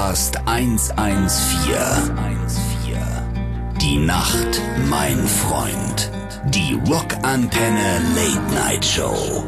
Podcast 114. Die Nacht, mein Freund. Die Rockantenne Late Night Show.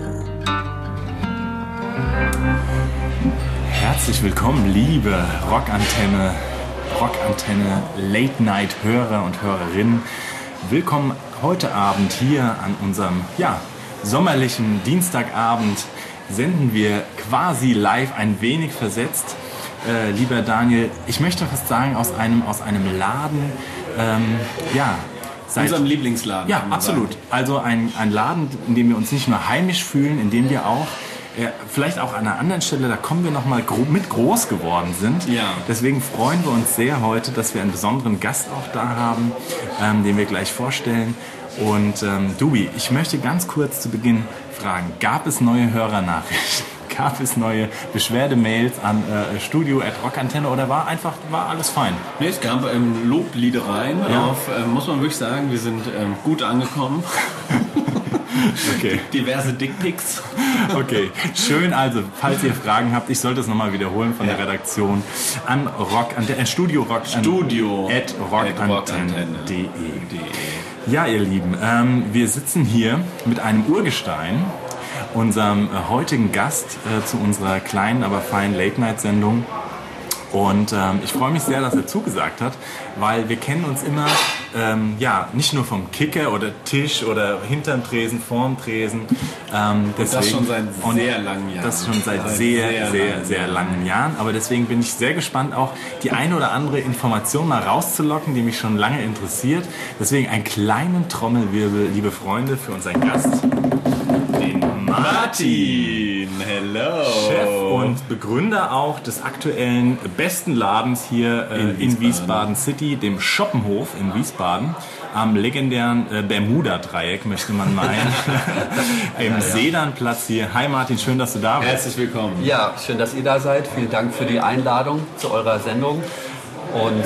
Herzlich willkommen, liebe Rockantenne Late Night Hörer und Hörerinnen. Willkommen heute Abend hier an unserem sommerlichen Dienstagabend. Senden wir quasi live, ein wenig versetzt. Lieber Daniel, ich möchte fast sagen, aus einem Laden, seit unserem Lieblingsladen. Ja, absolut. Sagen. Also ein Laden, in dem wir uns nicht nur heimisch fühlen, in dem wir auch, vielleicht auch an einer anderen Stelle, da kommen wir nochmal mit groß geworden sind. Ja. Deswegen freuen wir uns sehr heute, dass wir einen besonderen Gast auch da haben, den wir gleich vorstellen. Und Dubi, ich möchte ganz kurz zu Beginn fragen, gab es neue Hörernachrichten? Gab es neue Beschwerdemails an studio@rockantenne oder war alles fein? Nee, es gab Lobliedereien auf, muss man wirklich sagen, wir sind gut angekommen. Okay. Diverse Dickpics. Okay, schön. Also, falls ihr Fragen habt, ich sollte es nochmal wiederholen von der Redaktion an studio@rockantenne.de. Ja, ihr Lieben, wir sitzen hier mit einem Urgestein, unserem heutigen Gast zu unserer kleinen, aber feinen Late-Night-Sendung. Und ich freue mich sehr, dass er zugesagt hat, weil wir kennen uns immer, nicht nur vom Kicker oder Tisch oder hinterm Tresen, vorm Tresen. Das schon seit sehr langen Jahren. Das schon seit sehr langen Jahren. Aber deswegen bin ich sehr gespannt, auch die eine oder andere Information mal rauszulocken, die mich schon lange interessiert. Deswegen einen kleinen Trommelwirbel, liebe Freunde, für unseren Gast, den Martin. Hello. Chef und Begründer auch des aktuellen besten Ladens hier in Wiesbaden City, dem Schoppenhof in Wiesbaden, am legendären Bermuda-Dreieck, möchte man meinen, im Sedanplatz hier. Hi Martin, schön, dass du da bist. Herzlich willkommen. Ja, schön, dass ihr da seid. Vielen Dank für die Einladung zu eurer Sendung. Und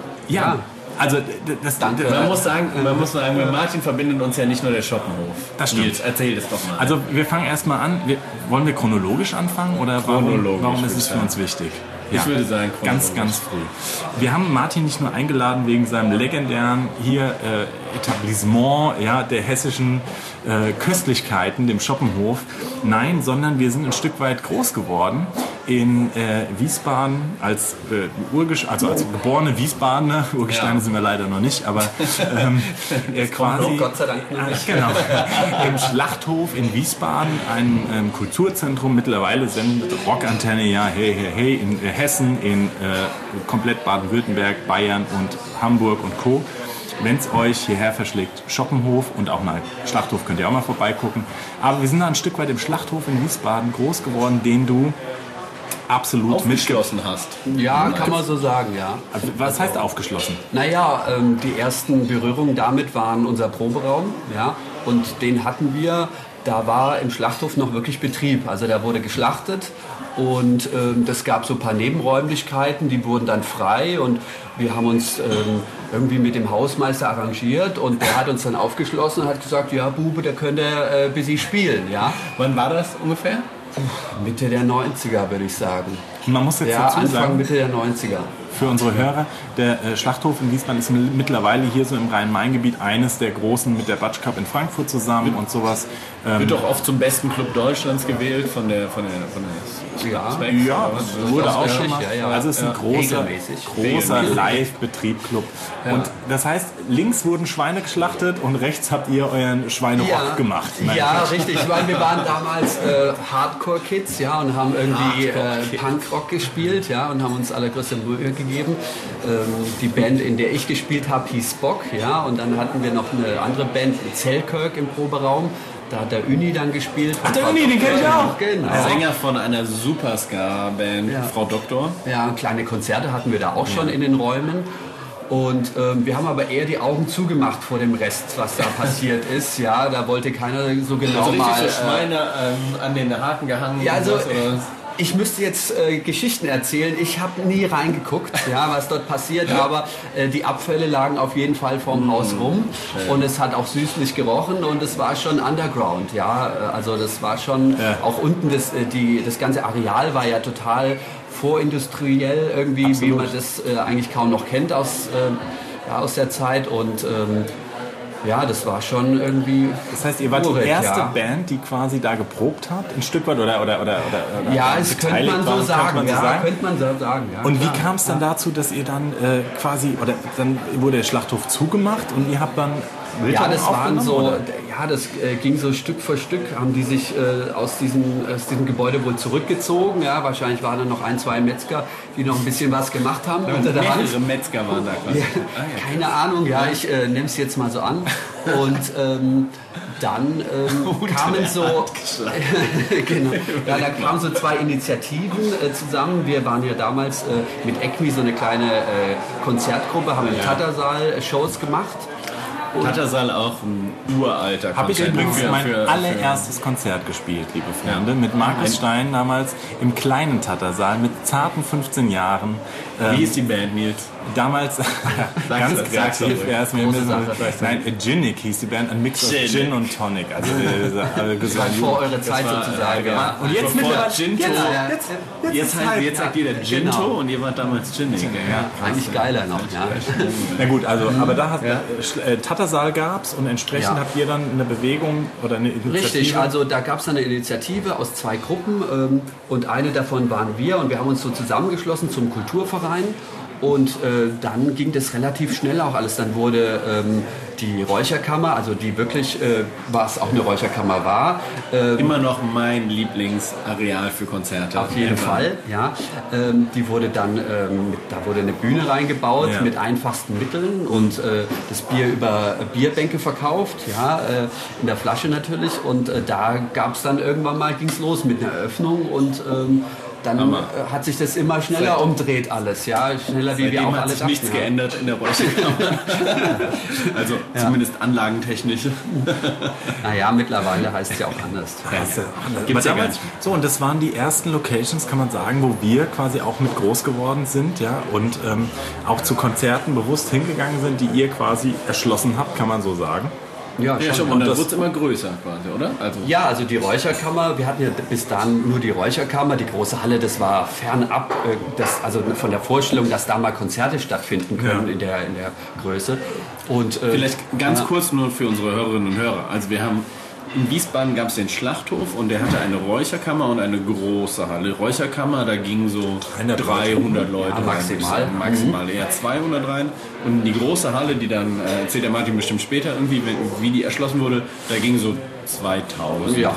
also man muss sagen, mit Martin verbindet uns ja nicht nur der Schoppenhof. Das stimmt. Nils, erzähl das doch mal. Also wir fangen erstmal an. Wollen wir chronologisch anfangen oder warum ist es für uns wichtig? Ich würde sagen ganz früh. Wir haben Martin nicht nur eingeladen wegen seinem legendären Etablissement der hessischen Köstlichkeiten, dem Schoppenhof. Nein, sondern wir sind ein Stück weit groß geworden in Wiesbaden als geborene Wiesbadener. Urgesteine sind wir leider noch nicht, aber quasi Gott sei Dank nicht. Genau. Im Schlachthof in Wiesbaden, ein Kulturzentrum. Mittlerweile sendet Rockantenne hey in Hessen, in komplett Baden-Württemberg, Bayern und Hamburg und Co. Wenn es euch hierher verschlägt, Schoppenhof und auch mal Schlachthof könnt ihr auch mal vorbeigucken. Aber wir sind da ein Stück weit im Schlachthof in Wiesbaden groß geworden, den du absolut aufgeschlossen hast. Ja, kann man so sagen, ja. Also, was heißt aufgeschlossen? Naja, die ersten Berührungen damit waren unser Proberaum, ja, und den hatten wir. Da war im Schlachthof noch wirklich Betrieb, also da wurde geschlachtet und das gab so ein paar Nebenräumlichkeiten, die wurden dann frei und wir haben uns irgendwie mit dem Hausmeister arrangiert und der hat uns dann aufgeschlossen und hat gesagt, ja Bube, da könnt ihr bis Sie spielen, ja. Wann war das ungefähr? Mitte der 90er, würde ich sagen. Und man muss jetzt dazu Anfang, sagen, Mitte der 90er. Für unsere Hörer, der Schlachthof in Wiesbaden ist mittlerweile hier so im Rhein-Main-Gebiet eines der großen mit der Batsch Cup in Frankfurt zusammen und sowas. Wird doch oft zum besten Club Deutschlands gewählt von der Specs. Ja, das wurde auch schon mal. Ja. Also es ist ein großer Live-Betrieb-Club. Ja. Und das heißt, links wurden Schweine geschlachtet und rechts habt ihr euren Schweinerock gemacht. Ja, richtig, weil wir waren damals Hardcore-Kids, ja, und haben irgendwie Punkrock gespielt, ja, und haben uns allergrößte Mühe gegeben. Die Band, in der ich gespielt habe, hieß Spock, ja, und dann hatten wir noch eine andere Band, Zellkirk im Proberaum. Da hat der Uni dann gespielt. Ach, der Uni, den kenne ich auch. Genau. Sänger von einer Superstar-Band, Frau Doktor. Ja, kleine Konzerte hatten wir da auch schon in den Räumen. Und wir haben aber eher die Augen zugemacht vor dem Rest, was da passiert ist. Ja, da wollte keiner so genau also mal... so Schweine an den Haken gehangen. Ja, also Ich müsste jetzt Geschichten erzählen. Ich habe nie reingeguckt, ja, was dort passiert, aber die Abfälle lagen auf jeden Fall vorm Haus rum und es hat auch süßlich gerochen und es war schon Underground, ja, also das war schon, auch unten das ganze Areal war ja total vorindustriell irgendwie, Absolut. wie man das eigentlich kaum noch kennt aus der Zeit und ja, das war schon irgendwie. Das heißt, ihr wart die erste Band, die quasi da geprobt hat, ein Stück weit oder ja, das könnte man so sagen. Könnte man so sagen. Ja, und klar. wie kam es dann dazu, dass ihr dann dann wurde der Schlachthof zugemacht und ihr habt dann Ja, das waren so, oder? ja, das ging so Stück für Stück, haben die sich aus diesem Gebäude wohl zurückgezogen. Ja, wahrscheinlich waren dann noch 1, 2 Metzger, die noch ein bisschen was gemacht haben unter der Hand. Mehrere Metzger waren da quasi. Ja, keine Ahnung, ja, ich nehme es jetzt mal so an. Und dann kamen so, genau, ja, da kamen so 2 Initiativen zusammen. Wir waren ja damals mit ECMI so eine kleine Konzertgruppe, haben im Tattersaal Shows gemacht. Tattersaal auch ein uralter Habe ich Konzert. übrigens mein allererstes Konzert gespielt, liebe Freunde, mit Markus Stein damals im kleinen Tattersaal mit zarten 15 Jahren. Wie ist die Band, Nils? Damals ganz kreativ. Nein, Ginnick hieß die Band, ein Mix aus Gin und Tonic. Also vor eurer Zeit sozusagen. Ja. Und jetzt mittlerweile Jetzt sagt jeder Ginto Genau. und ihr wart damals Ginnick. Ja, eigentlich geiler noch. Ja. Na gut, also, aber da Tattersaal gab es und entsprechend habt ihr dann eine Bewegung oder eine Initiative? Richtig, also da gab es eine Initiative aus 2 Gruppen und eine davon waren wir und wir haben uns so zusammengeschlossen zum Kulturverein und dann ging das relativ schnell auch alles. Dann wurde die Räucherkammer, also die wirklich, was auch eine Räucherkammer war. Immer noch mein Lieblingsareal für Konzerte. Auf jeden Fall, ja. Die wurde dann, da wurde eine Bühne reingebaut mit einfachsten Mitteln und das Bier über Bierbänke verkauft, ja, in der Flasche natürlich. Und da gab es dann irgendwann mal, ging es los mit einer Eröffnung und dann hat sich das immer schneller umdreht alles, ja, schneller wie wir auch alle dachten. Hat sich nichts ja. geändert in der Räucherkammer. Also zumindest anlagentechnisch. Naja, mittlerweile heißt es ja auch anders. Gibt's ja damals, so, und das waren die ersten Locations, kann man sagen, wo wir quasi auch mit groß geworden sind, ja, und auch zu Konzerten bewusst hingegangen sind, die ihr quasi erschlossen habt, kann man so sagen. Ja, schon. Und dann wurde es immer größer quasi, oder? Also die Räucherkammer, wir hatten ja bis dahin nur die Räucherkammer, die große Halle, das war fernab, also von der Vorstellung, dass da mal Konzerte stattfinden können in der Größe. Und, vielleicht ganz kurz nur für unsere Hörerinnen und Hörer. Also wir haben in Wiesbaden gab es den Schlachthof und der hatte eine Räucherkammer und eine große Halle. Räucherkammer, da gingen so 300 Leute rein. Maximal eher 200 rein. Und die große Halle, die dann, erzählt der Martin bestimmt später irgendwie, wie die erschlossen wurde, da gingen so 2000 rein.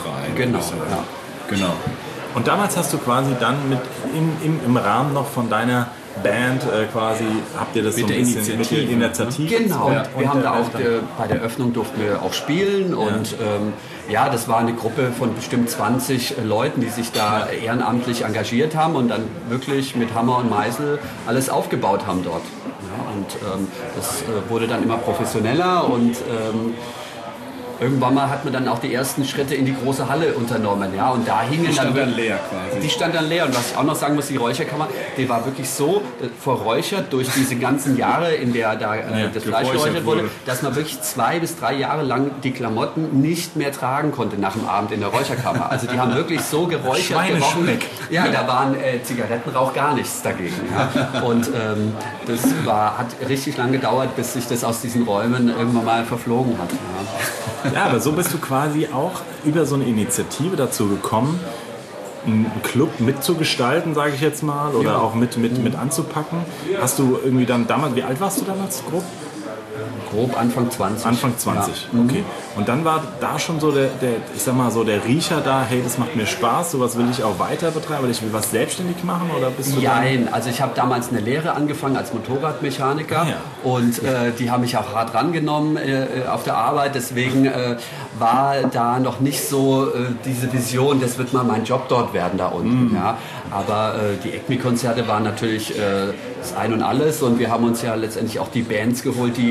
Genau. Und damals hast du quasi dann im Rahmen noch von deiner Band quasi, habt ihr das mit so ein bisschen mit der Initiative? Genau, wir haben da auch bei der Öffnung durften wir auch spielen und das war eine Gruppe von bestimmt 20 Leuten, die sich da ehrenamtlich engagiert haben und dann wirklich mit Hammer und Meißel alles aufgebaut haben dort. Ja, und das wurde dann immer professioneller und irgendwann mal hat man dann auch die ersten Schritte in die große Halle unternommen, ja, und da hingen die stand dann leer quasi. Die stand dann leer und was ich auch noch sagen muss, die Räucherkammer, die war wirklich so verräuchert durch diese ganzen Jahre, in der da das Fleisch geräuchert wurde, dass man wirklich 2 bis 3 Jahre lang die Klamotten nicht mehr tragen konnte nach dem Abend in der Räucherkammer. Also die haben wirklich so geräuchert gerochen. Ja, da waren Zigarettenrauch gar nichts dagegen. Ja. Und das hat richtig lang gedauert, bis sich das aus diesen Räumen irgendwann mal verflogen hat. Ja. Ja, aber so bist du quasi auch über so eine Initiative dazu gekommen, einen Club mitzugestalten, sage ich jetzt mal, oder auch mit anzupacken. Hast du irgendwie dann damals, wie alt warst du damals grob? Grob Anfang 20. Anfang 20, okay. Und dann war da schon so der Riecher da, hey, das macht mir Spaß, sowas will ich auch weiter betreiben, oder ich will was selbstständig machen, oder bist du Nein, also ich habe damals eine Lehre angefangen als Motorradmechaniker und die haben mich auch hart rangenommen auf der Arbeit, deswegen war da noch nicht so diese Vision, das wird mal mein Job dort werden da unten. Ja. Aber die ECMI-Konzerte waren natürlich das Ein und Alles und wir haben uns ja letztendlich auch die Bands geholt, die unsere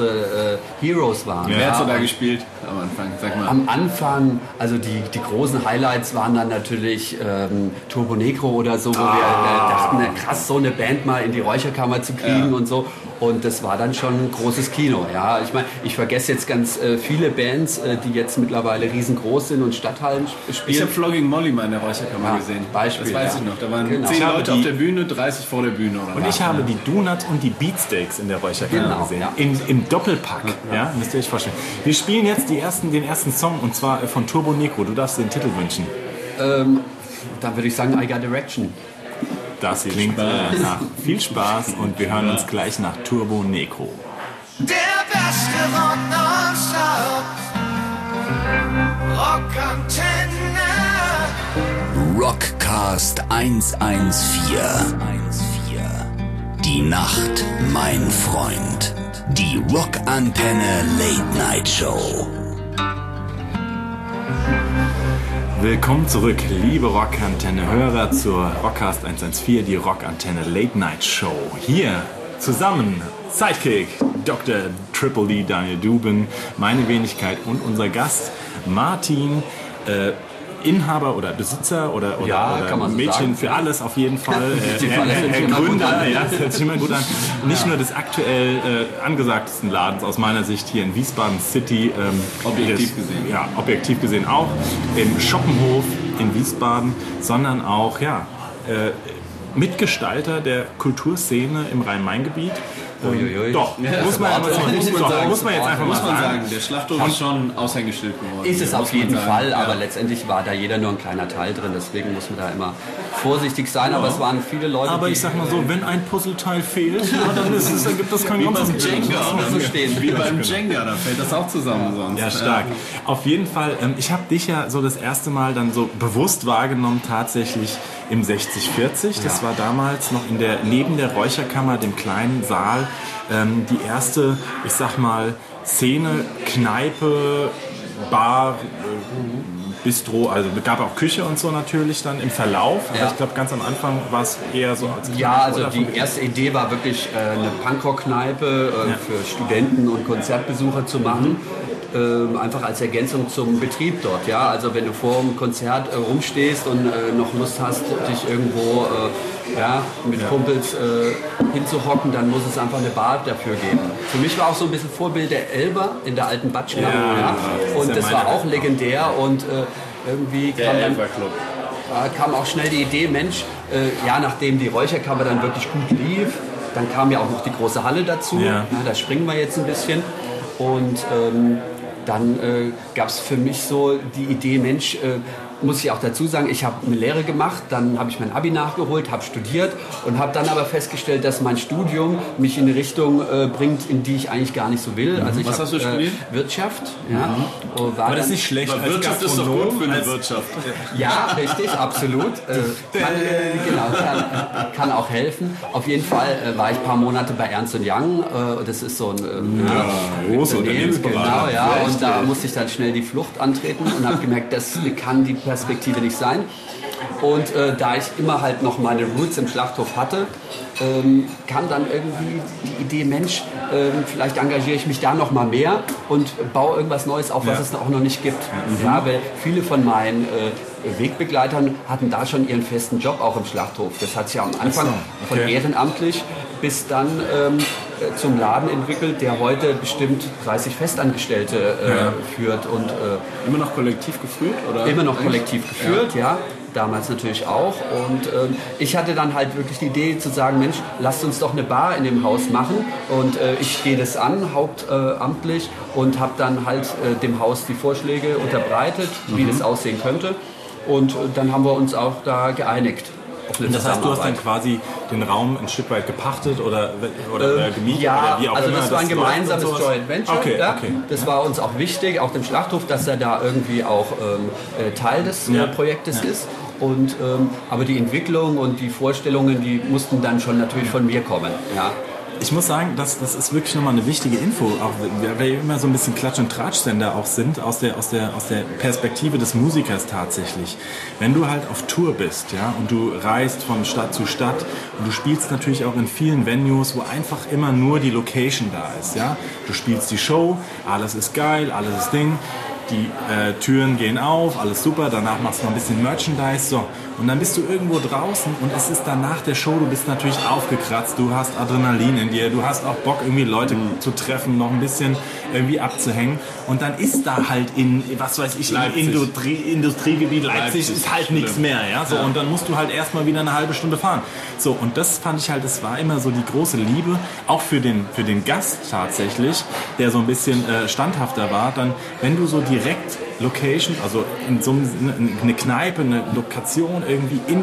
unsere Heroes waren. Wer hat so da gespielt am Anfang? Sag mal. Am Anfang, also die großen Highlights waren dann natürlich Turbo Negro oder so, wo wir dachten, krass, so eine Band mal in die Räucherkammer zu kriegen und so. Und das war dann schon ein großes Kino. Ja, ich meine, ich vergesse jetzt ganz viele Bands, die jetzt mittlerweile riesengroß sind und Stadthallen spielen. Ich habe Flogging Molly mal in der Räucherkammer gesehen. Beispiel, das weiß ich noch. Da waren 10 Leute auf der Bühne, 30 vor der Bühne. Oder und ich habe die Donuts und die Beatsteaks in der Räucherkammer gesehen. Ja. Im Doppelpack. Ja, müsst ihr euch vorstellen. Wir spielen jetzt den ersten Song, und zwar von Turbo Negro. Du darfst den Titel wünschen. Dann würde ich sagen, I Got Direction. Das klingt nach viel Spaß, und wir hören uns gleich nach Turbo Negro. Der beste Rock nonstop, Rockantenne, Rockcast 114. Die Nacht, mein Freund. Die Rockantenne Late Night Show. Willkommen zurück, liebe Rockantenne-Hörer, zur Rockcast 114, die Rockantenne Late Night Show. Hier zusammen Sidekick, Dr. Triple D, Daniel Dubin, meine Wenigkeit und unser Gast Martin, Inhaber oder Besitzer oder Mädchen sagen, für alles auf jeden Fall. Gründer, das hört sich immer gut an. Nicht nur des aktuell angesagtesten Ladens aus meiner Sicht hier in Wiesbaden City. Objektiv gesehen. Ja, objektiv gesehen auch. Im Schoppenhof in Wiesbaden, sondern auch Mitgestalter der Kulturszene im Rhein-Main-Gebiet. Doch, muss man jetzt einfach mal sagen. Der Schlachthof ist schon Aushängeschild geworden. Ist es auf jeden Fall, aber letztendlich war da jeder nur ein kleiner Teil drin, deswegen muss man da immer vorsichtig sein, aber es waren viele Leute, aber ich sag mal so, wenn ein Puzzleteil fehlt, dann gibt es kein ganzes Jenga. Wie beim Jenga, da fällt das auch zusammen sonst. Ja, stark. Auf jeden Fall, ich habe dich ja so das erste Mal dann so bewusst wahrgenommen, tatsächlich im 6040. Das war damals noch neben der Räucherkammer, dem kleinen Saal, die erste, ich sag mal, Szene, Kneipe, Bar, Bistro, also es gab auch Küche und so natürlich dann im Verlauf, aber ich glaube ganz am Anfang war es eher so als Kneipe. Ja, also die erste Idee war wirklich eine Punkrock-Kneipe für Studenten und Konzertbesucher zu machen. Einfach als Ergänzung zum Betrieb dort. Ja? Also wenn du vor dem Konzert rumstehst und noch Lust hast, dich irgendwo mit Kumpels hinzuhocken, dann muss es einfach eine Bar dafür geben. Für mich war auch so ein bisschen Vorbild der Elber in der alten Batschkammer. Und das war auch legendär und irgendwie kam auch schnell die Idee, Mensch, nachdem die Räucherkammer dann wirklich gut lief, dann kam ja auch noch die große Halle dazu. Da springen wir jetzt ein bisschen. Und dann gab es für mich so die Idee, Mensch, muss ich auch dazu sagen, ich habe eine Lehre gemacht, dann habe ich mein Abi nachgeholt, habe studiert und habe dann aber festgestellt, dass mein Studium mich in eine Richtung bringt, in die ich eigentlich gar nicht so will. Also was hast du studiert? Wirtschaft. Aber das ist nicht schlecht. Weil Wirtschaft ist doch gut für eine Wirtschaft. Ja, richtig, absolut. Kann auch helfen. Auf jeden Fall war ich ein paar Monate bei Ernst & Young. Das ist so ein großes Unternehmensberater. Genau, und da musste ich dann schnell die Flucht antreten und habe gemerkt, das kann die Perspektive nicht sein. Und da ich immer halt noch meine Roots im Schlachthof hatte, kam dann irgendwie die Idee, Mensch, vielleicht engagiere ich mich da noch mal mehr und baue irgendwas Neues auf, was es auch noch nicht gibt. Ja, weil viele von meinen Wegbegleitern hatten da schon ihren festen Job auch im Schlachthof. Das hat sich am Anfang von ehrenamtlich bis dann zum Laden entwickelt, der heute bestimmt 30 Festangestellte führt. Und, immer noch kollektiv geführt? Oder? Immer noch kollektiv geführt, ja. Damals natürlich auch. Und ich hatte dann halt wirklich die Idee zu sagen, Mensch, lasst uns doch eine Bar in dem Haus machen. Und ich gehe das an, hauptamtlich, und habe dann halt dem Haus die Vorschläge unterbreitet, wie das aussehen könnte. Und dann haben wir uns auch da geeinigt. Und das heißt, du hast dann quasi den Raum ein Stück weit gepachtet oder gemietet? Ja, oder wie auch also immer, das war ein gemeinsames Joint Venture. Okay. Das war uns auch wichtig, auch dem Schlachthof, dass er da irgendwie auch Teil des Projektes ist. Und, aber die Entwicklung und die Vorstellungen, die mussten dann schon natürlich von mir kommen. Ja. ich muss sagen, das ist wirklich nochmal eine wichtige Info, auch weil wir immer so ein bisschen Klatsch- und Tratsch-Sender auch sind, aus der Perspektive des Musikers tatsächlich. Wenn du halt auf Tour bist, ja, und du reist von Stadt zu Stadt und du spielst natürlich auch in vielen Venues, wo einfach immer nur die Location da ist, ja. Du spielst die Show, alles ist geil, alles ist Ding. Die Türen gehen auf, alles super, danach machst du noch ein bisschen Merchandise, so. Und dann bist du irgendwo draußen und es ist dann nach der Show, du bist natürlich aufgekratzt, du hast Adrenalin in dir, du hast auch Bock, irgendwie Leute zu treffen, noch ein bisschen irgendwie abzuhängen. Und dann ist da halt in, was weiß ich, im Industriegebiet Leipzig ist halt nichts mehr, ja, so. Und dann musst du halt erstmal wieder eine halbe Stunde fahren. So, und das fand ich halt, das war immer so die große Liebe, auch für den Gast tatsächlich, der so ein bisschen standhafter war, dann, wenn du so direkt Location, also in so eine Kneipe, eine Lokation irgendwie in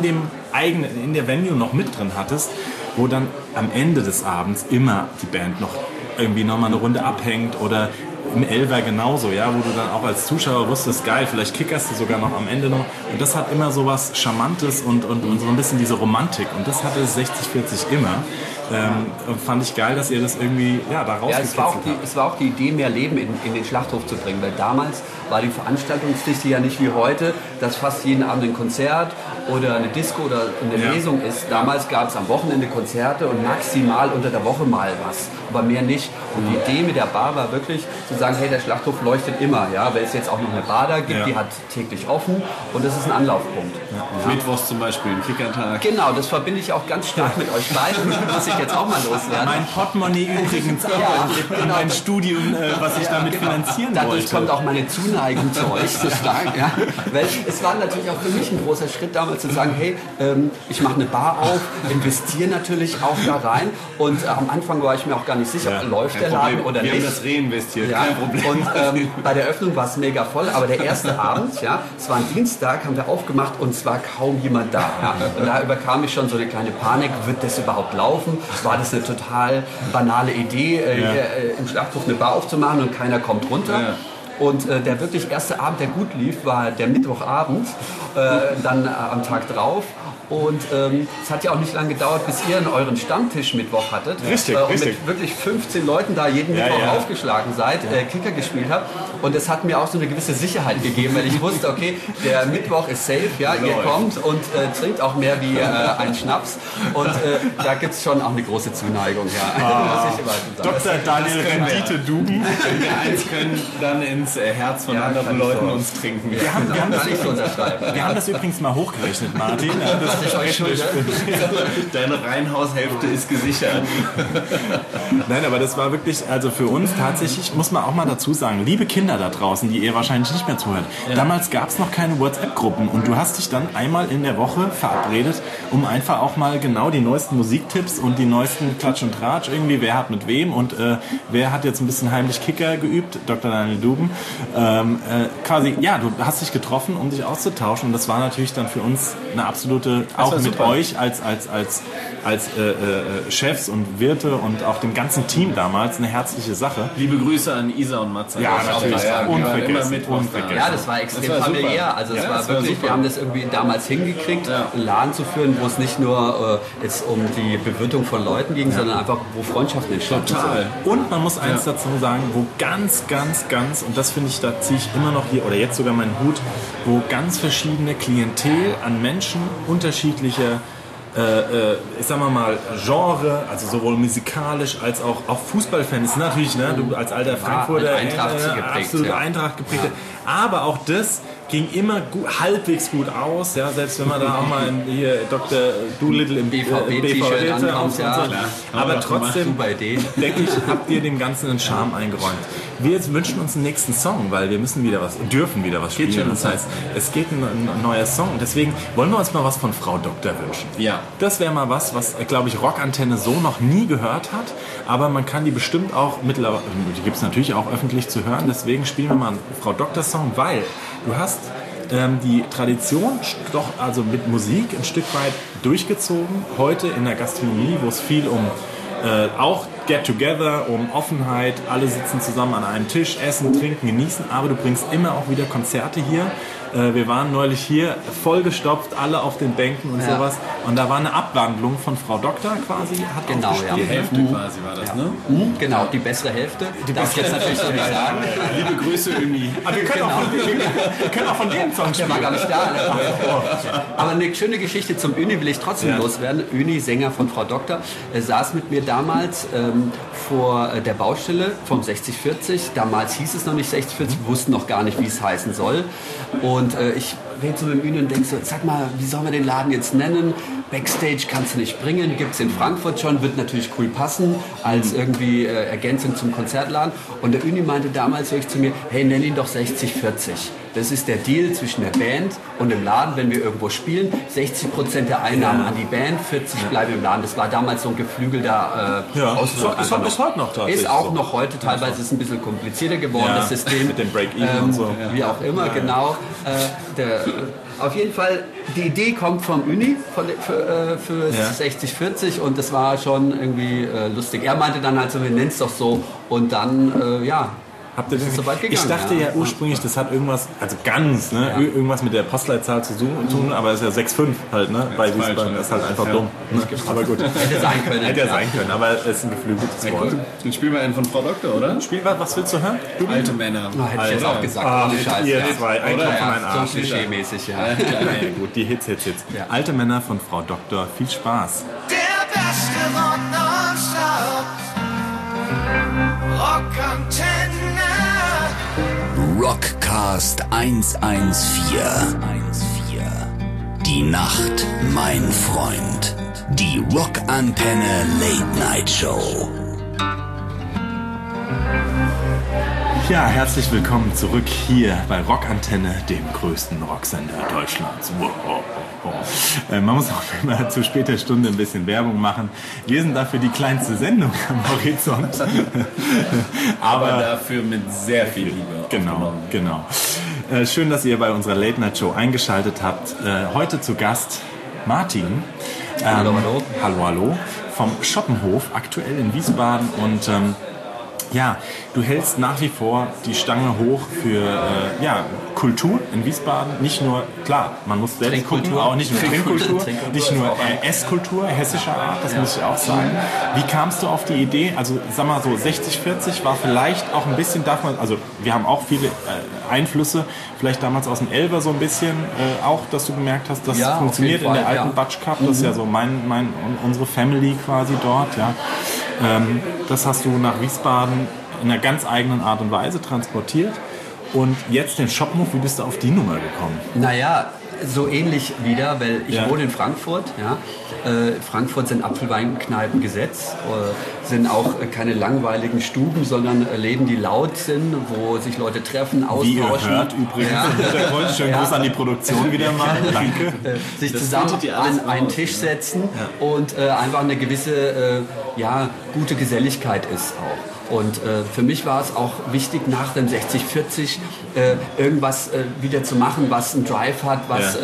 der Venue noch mit drin hattest, wo dann am Ende des Abends immer die Band noch irgendwie nochmal eine Runde abhängt oder im Elver genauso, ja, wo du dann auch als Zuschauer wusstest, geil, vielleicht kickerst du sogar noch am Ende noch. Und das hat immer so was Charmantes und so ein bisschen diese Romantik. Und das hatte 60/40 immer. Und fand ich geil, dass ihr das irgendwie da rausgekitzelt habt. Es war auch die Idee, mehr Leben in den Schlachthof zu bringen, weil damals war die Veranstaltungsdichte ja nicht wie heute, dass fast jeden Abend ein Konzert oder eine Disco oder eine Lesung ist. Damals gab es am Wochenende Konzerte und maximal unter der Woche mal was, aber mehr nicht. Und die Idee mit der Bar war wirklich zu sagen, hey, der Schlachthof leuchtet immer, ja, weil es jetzt auch noch eine Bar da gibt, die hat täglich offen und das ist ein Anlaufpunkt. Ja. Mittwochs zum Beispiel, ein Kickertag. Genau, das verbinde ich auch ganz stark mit euch beiden, muss ich jetzt auch mal loswerden. Mein Portemonnaie übrigens auch in mein Studium, was ich damit finanzieren wollte. Dadurch kommt auch meine Zuneigung zu euch so stark. Ja. Weil es war natürlich auch für mich ein großer Schritt damals zu sagen, hey, ich mache eine Bar auf, investiere natürlich auch da rein und am Anfang war ich mir auch gar nicht sicher, läuft der Laden oder nicht. Wir haben das reinvestiert, ja. Kein Problem. Und bei der Eröffnung war es mega voll, aber der erste Abend, es war ein Dienstag, haben wir aufgemacht und es war kaum jemand da. Ja. Und da überkam ich schon so eine kleine Panik, wird das überhaupt laufen? War das eine total banale Idee, im Schlachthof eine Bar aufzumachen und keiner kommt runter? Ja. Und der wirklich erste Abend, der gut lief, war der Mittwochabend, dann am Tag drauf. Und es hat ja auch nicht lange gedauert, bis ihr euren Stammtisch Mittwoch hattet. Richtig, und mit wirklich 15 Leuten da jeden Mittwoch aufgeschlagen seid, Kicker gespielt habt. Und es hat mir auch so eine gewisse Sicherheit gegeben, weil ich wusste, okay, der Mittwoch ist safe, ihr kommt und trinkt auch mehr wie ein Schnaps. Und da gibt es schon auch eine große Zuneigung. Ja. Dr. Daniel Rendite Duben. Wenn wir eins können, dann ins Herz von anderen Leuten uns trinken. Wir haben das übrigens mal hochgerechnet, Martin. Deine Reihenhaushälfte ist gesichert. Nein, aber das war wirklich, also für uns tatsächlich, muss man auch mal dazu sagen, liebe Kinder da draußen, die ihr wahrscheinlich nicht mehr zuhört, damals gab es noch keine WhatsApp-Gruppen und du hast dich dann einmal in der Woche verabredet, um einfach auch mal genau die neuesten Musiktipps und die neuesten Klatsch und Tratsch irgendwie, wer hat mit wem und wer hat jetzt ein bisschen heimlich Kicker geübt, Dr. Daniel Duben, quasi, du hast dich getroffen, um dich auszutauschen und das war natürlich dann für uns eine absolute, auch mit super. Euch als Chefs und Wirte und auch dem ganzen Team damals eine herzliche Sache. Liebe Grüße an Isa und Matze. Ja, natürlich. Unvergessen. Ja, das war extrem familiär. Also es war wirklich, wir haben das irgendwie damals hingekriegt, einen Laden zu führen, wo es nicht nur jetzt um die Bewirtung von Leuten ging, sondern einfach, wo Freundschaften entstanden sind. Und man muss eins dazu sagen, wo ganz, und das finde ich, da ziehe ich immer noch hier, oder jetzt sogar meinen Hut, wo ganz verschiedene Klientel an Menschen unterschiedlicher ich sag mal Genre, also sowohl musikalisch als auch Fußballfan ist natürlich, ne, du als alter Frankfurter absolut Eintracht geprägt, aber auch das ging immer halbwegs gut aus, ja, selbst wenn man da auch mal hier Dr. Doolittle im BVB ankommt, aber trotzdem denke ich, habt ihr dem Ganzen einen Charme eingeräumt. Wir jetzt wünschen uns einen nächsten Song, weil wir dürfen wieder was spielen. Das heißt, es geht ein neuer Song. Deswegen wollen wir uns mal was von Frau Doktor wünschen. Ja. Das wäre mal was glaube ich, Rockantenne so noch nie gehört hat. Aber man kann die bestimmt auch mittlerweile, die gibt es natürlich auch öffentlich zu hören. Deswegen spielen wir mal einen Frau Doktor Song, weil du hast die Tradition doch also mit Musik ein Stück weit durchgezogen. Heute in der Gastronomie, wo es viel um auch Get-Together, um Offenheit, alle sitzen zusammen an einem Tisch, essen, trinken, genießen, aber du bringst immer auch wieder Konzerte hier Wir waren neulich hier, vollgestopft, alle auf den Bänken und sowas. Und da war eine Abwandlung von Frau Doktor quasi. Hat Genau, aufgespielt. Die Hälfte quasi war das, ne? Genau, die bessere Hälfte. Darf ich jetzt natürlich so nicht sagen. Liebe Grüße, Uni. Wir können auch von dem Song Der spielen. war gar nicht da. Aber eine schöne Geschichte zum Uni will ich trotzdem loswerden. Uni, Sänger von Frau Doktor, saß mit mir damals vor der Baustelle vom 6040. Damals hieß es noch nicht 6040, wir wussten noch gar nicht, wie es heißen soll. Und ich rede so mit dem Uni und denke so, sag mal, wie sollen wir den Laden jetzt nennen? Backstage kannst du nicht bringen, gibt es in Frankfurt schon, wird natürlich cool passen, als irgendwie Ergänzung zum Konzertladen. Und der Uni meinte damals wirklich zu mir, hey, nenn ihn doch 6040. Das ist der Deal zwischen der Band und dem Laden, wenn wir irgendwo spielen. 60% der Einnahmen an die Band, 40 bleiben im Laden. Das war damals so ein geflügelter Ausdruck. Ist heute noch tatsächlich Ist auch so. noch heute. Teilweise ist es ein bisschen komplizierter geworden, das System. Mit dem Break-Even und so. Wie auch immer, genau. Auf jeden Fall, die Idee kommt vom Uni für 6040 und das war schon irgendwie lustig. Er meinte dann halt so, wir nennen es doch so und dann, Habt ihr ist so weit gegangen, ich dachte ja ursprünglich, das hat irgendwas, also ganz, ne, irgendwas mit der Postleitzahl zu tun, aber es ist ja 6,5 halt, ne, bei Wiesbaden, das ist halt einfach dumm. Ne? Aber gut. Hätte sein können. Hätte ja sein können, aber es ist ein geflügeltes Wort. Dann spielen wir einen von Frau Doktor, oder? Spiel, was willst du hören? Alte Männer. Hätte ich jetzt auch gesagt, ohne Scheiß. Ihr ja. zwei, ein Kopf von einem So Arsch. klischee-mäßig, ja. Ja, gut, die Hits. Ja. Alte Männer von Frau Doktor, viel Spaß. Der beste Rock nonstop. Rockantenne. Rockcast 114. Die Nacht, mein Freund. Die Rockantenne Late Night Show. Ja, herzlich willkommen zurück hier bei Rockantenne, dem größten Rocksender Deutschlands. Man muss auch immer zu später Stunde ein bisschen Werbung machen. Wir sind dafür die kleinste Sendung am Horizont. Aber dafür mit sehr viel Liebe. Genau. Schön, dass ihr bei unserer Late Night Show eingeschaltet habt. Heute zu Gast Martin. Hallo. Hallo. Vom Schottenhof, aktuell in Wiesbaden und ja, du hältst nach wie vor die Stange hoch für Kultur in Wiesbaden. Nicht nur, klar, man muss selbst gucken, auch nicht nur Trinkkultur, nicht nur Esskultur hessischer Art, das muss ich auch sagen. Wie kamst du auf die Idee? Also sag mal so, 60-40 war vielleicht auch ein bisschen, also wir haben auch viele Einflüsse, vielleicht damals aus dem Elber so ein bisschen, auch, dass du gemerkt hast, das funktioniert in der alten Batsch Cup, das ist ja so unsere Family quasi dort, ja. Das hast du nach Wiesbaden in einer ganz eigenen Art und Weise transportiert. Und jetzt den Schottenhof, wie bist du auf die Nummer gekommen? Naja, so ähnlich wieder, weil ich wohne in Frankfurt. Ja. Frankfurt sind Apfelweinkneipen Gesetz, sind auch keine langweiligen Stuben, sondern Läden, die laut sind, wo sich Leute treffen, austauschen. Wie ihr hört übrigens im Hintergrund, schön Gruß an die Produktion wieder mal, danke. Sich zusammen an einen Tisch setzen und einfach eine gewisse gute Geselligkeit ist auch. Und für mich war es auch wichtig, nach dem 60-40 irgendwas wieder zu machen, was einen Drive hat, was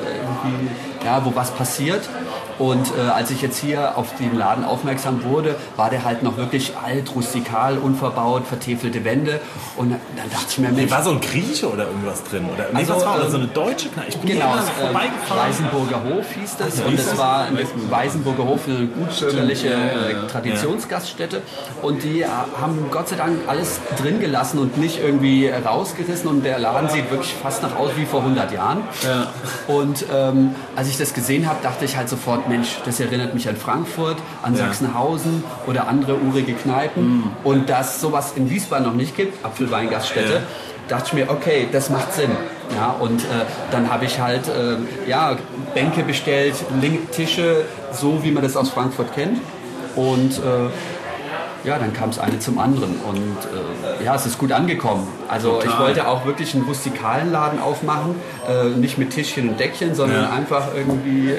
wo was passiert. Und als ich jetzt hier auf den Laden aufmerksam wurde, war der halt noch wirklich alt, rustikal, unverbaut, vertäfelte Wände. Und dann dachte ich mir, Mensch, war so ein Grieche oder irgendwas drin? Oder, Also, was war oder so eine deutsche Kneipe? Ich bin genau, hier vorbeigefahren. Weißenburger Hof hieß das. Und das war ein Weißenburger Hof, eine gutbürgerliche Traditionsgaststätte. Und die haben Gott sei Dank alles drin gelassen und nicht irgendwie rausgerissen. Und der Laden sieht wirklich fast nach aus wie vor 100 Jahren. Ja. Und als ich das gesehen habe, dachte ich halt sofort, Mensch, das erinnert mich an Frankfurt, an Sachsenhausen oder andere urige Kneipen. Und dass sowas in Wiesbaden noch nicht gibt, Apfelweingaststätte, dachte ich mir, okay, das macht Sinn. Ja, und dann habe ich halt Bänke bestellt, Tische, so wie man das aus Frankfurt kennt. Und dann kam es eine zum anderen und es ist gut angekommen. Also ich wollte auch wirklich einen rustikalen Laden aufmachen, nicht mit Tischchen und Deckchen, sondern einfach irgendwie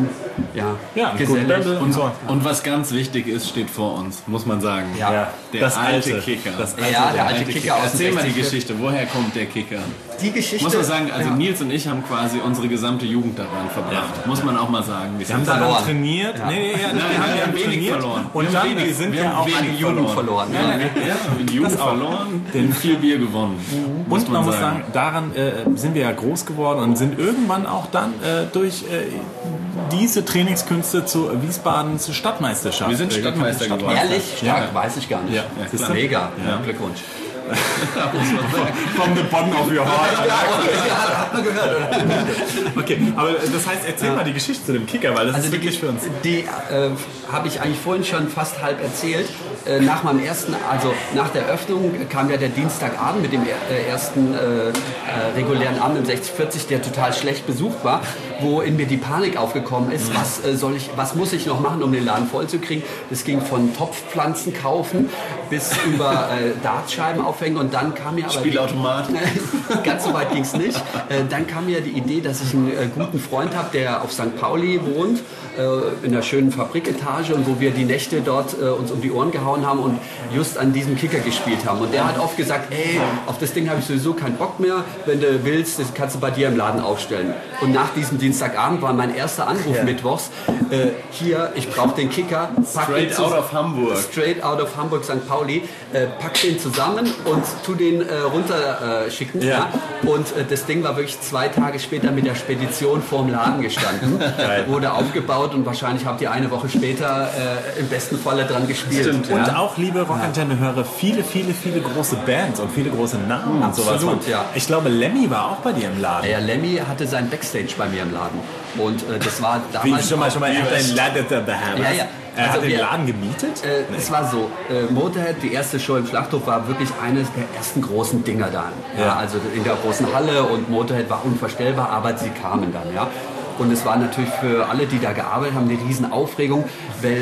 gesellig. Und was ganz wichtig ist, steht vor uns, muss man sagen. Ja. Der alte Kicker. Der alte Kicker aus dem Erzähl mal die 60. Geschichte, woher kommt der Kicker? die Geschichte... Muss man sagen, also Nils und ich haben quasi unsere gesamte Jugend daran verbracht. Muss man auch mal sagen. Wir haben daran trainiert. Ja. Wir haben wenig verloren. Und dann sind wir auch die Jugend verloren. Die Jugend verloren, viel Bier gewonnen. Und man muss sagen, daran sind wir ja groß geworden und sind irgendwann auch dann durch diese Trainingskünste zu Wiesbadens Stadtmeisterschaft. Wir sind Stadtmeister geworden. Ehrlich? Stark, weiß ich gar nicht. Ja, Das ist mega. Ja. Glückwunsch. From the bottom of your heart. Ja, hat man gehört, oder? Okay, aber das heißt, erzähl mal die Geschichte zu dem Kicker, weil das ist wirklich für uns. Die habe ich eigentlich vorhin schon fast halb erzählt. Nach meinem ersten, also nach der Öffnung kam ja der Dienstagabend mit dem ersten regulären Abend im 6040, der total schlecht besucht war, wo in mir die Panik aufgekommen ist, was muss ich noch machen, um den Laden voll zu kriegen. Das ging von Topfpflanzen kaufen bis über Dartscheiben aufhängen und dann kam mir aber... Spielautomat. Ganz so weit ging es nicht. Dann kam mir die Idee, dass ich einen guten Freund habe, der auf St. Pauli wohnt, in einer schönen Fabriketage und wo wir die Nächte dort uns um die Ohren gehauen haben und just an diesem Kicker gespielt haben. Und der hat oft gesagt, ey, auf das Ding habe ich sowieso keinen Bock mehr. Wenn du willst, das kannst du bei dir im Laden aufstellen. Und nach diesem Dienstagabend war mein erster Anruf mittwochs. Hier, ich brauche den Kicker. Straight out of Hamburg. Straight out of Hamburg, St. Pauli. Pack den zusammen und tu den runterschicken. Ja. Und das Ding war wirklich 2 Tage später mit der Spedition vorm Laden gestanden. Wurde aufgebaut und wahrscheinlich habt ihr eine Woche später im besten Falle dran gespielt. Stimmt, ja. Und auch, liebe Rockantenne-Hörer, viele große Bands und viele große Namen und sowas. Ja. Ich glaube, Lemmy war auch bei dir im Laden. Ja, Lemmy hatte sein Backstage bei mir im Laden. Und das war damals... Schon mal, er hat einen Laden ja. Er hat den Laden gemietet? Es war so, Motorhead, die erste Show im Schlachthof, war wirklich eines der ersten großen Dinger da. Ja, also in der großen Halle und Motorhead war unvorstellbar, aber sie kamen dann, ja. Und es war natürlich für alle, die da gearbeitet haben, eine riesen Aufregung, weil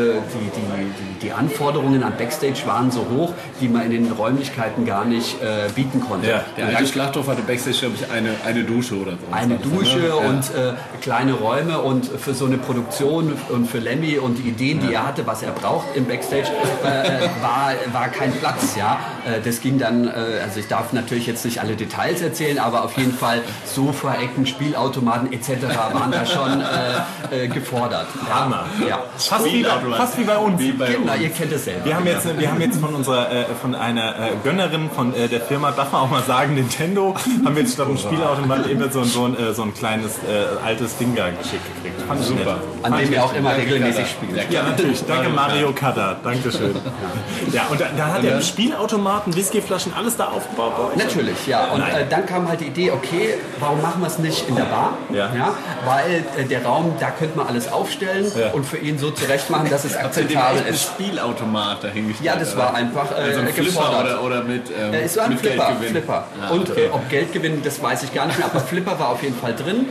die Anforderungen an Backstage waren so hoch, die man in den Räumlichkeiten gar nicht bieten konnte. Ja, der alte Schlachthof hatte Backstage, glaube ich, eine Dusche oder so. Eine Dusche und kleine Räume und für so eine Produktion und für Lemmy und die Ideen, die er hatte, was er braucht im Backstage, war kein Platz. Ja? Das ging dann, also ich darf natürlich jetzt nicht alle Details erzählen, aber auf jeden Fall Sofa-Ecken, Spielautomaten etc. waren da schon gefordert. Hammer. Ja. Fast wie bei uns. Genau, ihr kennt es selber. Wir haben jetzt von einer Gönnerin von der Firma, darf man auch mal sagen, Nintendo, haben wir jetzt statt einem Spielautomat eben so ein kleines altes Ding da geschickt gekriegt. Fand super. An dem wir auch immer regelmäßig spielen. Ja, natürlich. Danke Mario Cutter. Dankeschön. Ja, und da hat er Spielautomaten, Whiskyflaschen, alles da aufgebaut bei euch? Natürlich, ja. Und dann kam halt die Idee, okay, warum machen wir es nicht in der Bar? Ja. Weil der Raum, da könnte man alles aufstellen und für ihn so zurecht machen, dass es akzeptabel ist. Spielautomat dahingestellt. Ja, das war einfach also ein Flipper oder mit es war ein mit Flipper. Geldgewinn. Flipper. Ah, und ob Geldgewinn, das weiß ich gar nicht mehr, aber Flipper war auf jeden Fall drin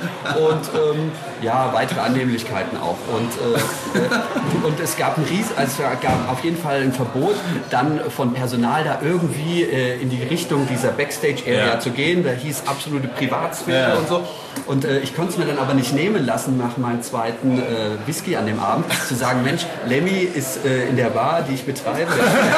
und weitere Annehmlichkeiten auch. Und es gab gab auf jeden Fall ein Verbot, dann von Personal da irgendwie in die Richtung dieser Backstage-Area zu gehen. Da hieß absolute Privatsphäre und so. Und ich konnte es mir dann aber nicht nehmen lassen, nach meinem zweiten Whisky an dem Abend, zu sagen, Mensch, Lemmy ist in der Bar, die ich betreibe,